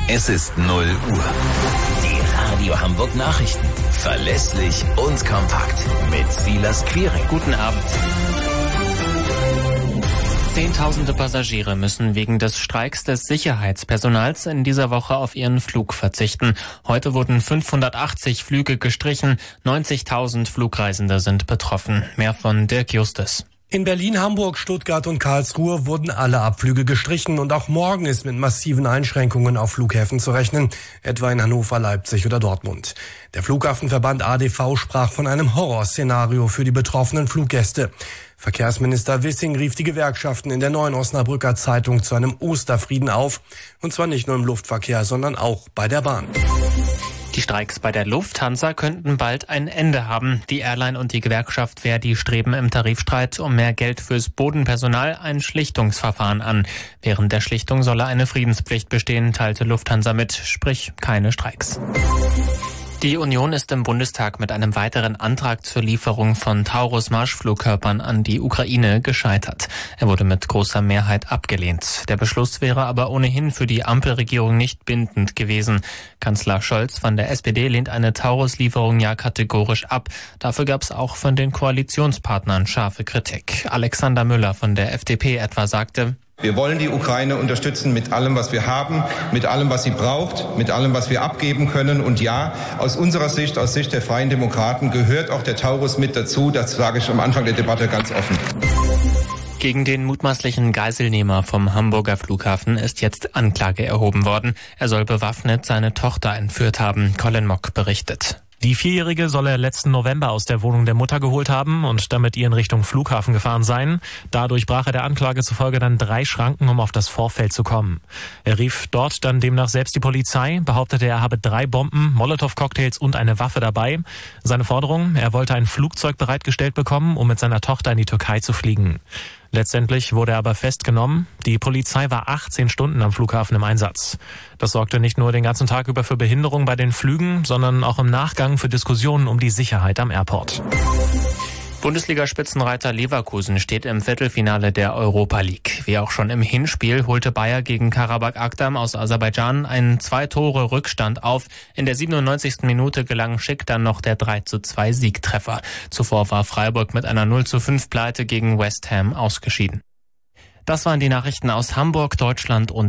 Es ist 0 Uhr. Die Radio Hamburg Nachrichten. Verlässlich und kompakt. Mit Silas Quiring. Guten Abend. Zehntausende Passagiere müssen wegen des Streiks des Sicherheitspersonals in dieser Woche auf ihren Flug verzichten. Heute wurden 580 Flüge gestrichen. 90.000 Flugreisende sind betroffen. Mehr von Dirk Justus. In Berlin, Hamburg, Stuttgart und Karlsruhe wurden alle Abflüge gestrichen und auch morgen ist mit massiven Einschränkungen auf Flughäfen zu rechnen, etwa in Hannover, Leipzig oder Dortmund. Der Flughafenverband ADV sprach von einem Horrorszenario für die betroffenen Fluggäste. Verkehrsminister Wissing rief die Gewerkschaften in der Neuen Osnabrücker Zeitung zu einem Osterfrieden auf, und zwar nicht nur im Luftverkehr, sondern auch bei der Bahn. Die Streiks bei der Lufthansa könnten bald ein Ende haben. Die Airline und die Gewerkschaft Verdi streben im Tarifstreit um mehr Geld fürs Bodenpersonal ein Schlichtungsverfahren an. Während der Schlichtung solle eine Friedenspflicht bestehen, teilte Lufthansa mit, sprich keine Streiks. Die Union ist im Bundestag mit einem weiteren Antrag zur Lieferung von Taurus-Marschflugkörpern an die Ukraine gescheitert. Er wurde mit großer Mehrheit abgelehnt. Der Beschluss wäre aber ohnehin für die Ampelregierung nicht bindend gewesen. Kanzler Scholz von der SPD lehnt eine Taurus-Lieferung ja kategorisch ab. Dafür gab es auch von den Koalitionspartnern scharfe Kritik. Alexander Müller von der FDP etwa sagte: Wir wollen die Ukraine unterstützen mit allem, was wir haben, mit allem, was sie braucht, mit allem, was wir abgeben können. Und ja, aus unserer Sicht, aus Sicht der Freien Demokraten, gehört auch der Taurus mit dazu. Das sage ich am Anfang der Debatte ganz offen. Gegen den mutmaßlichen Geiselnehmer vom Hamburger Flughafen ist jetzt Anklage erhoben worden. Er soll bewaffnet seine Tochter entführt haben. Colin Mock berichtet. Die Vierjährige soll er letzten November aus der Wohnung der Mutter geholt haben und damit ihr in Richtung Flughafen gefahren sein. Dadurch brach er der Anklage zufolge dann 3 Schranken, um auf das Vorfeld zu kommen. Er rief dort dann demnach selbst die Polizei, behauptete, er habe 3 Bomben, Molotow-Cocktails und eine Waffe dabei. Seine Forderung: Er wollte ein Flugzeug bereitgestellt bekommen, um mit seiner Tochter in die Türkei zu fliegen. Letztendlich wurde er aber festgenommen. Die Polizei war 18 Stunden am Flughafen im Einsatz. Das sorgte nicht nur den ganzen Tag über für Behinderung bei den Flügen, sondern auch im Nachgang für Diskussionen um die Sicherheit am Airport. Bundesliga-Spitzenreiter Leverkusen steht im Viertelfinale der Europa League. Wie auch schon im Hinspiel holte Bayer gegen Karabakh Akdam aus Aserbaidschan einen 2-Tore-Rückstand auf. In der 97. Minute gelang Schick dann noch der 3:2 Siegtreffer. Zuvor war Freiburg mit einer 0:5 Pleite gegen West Ham ausgeschieden. Das waren die Nachrichten aus Hamburg, Deutschland und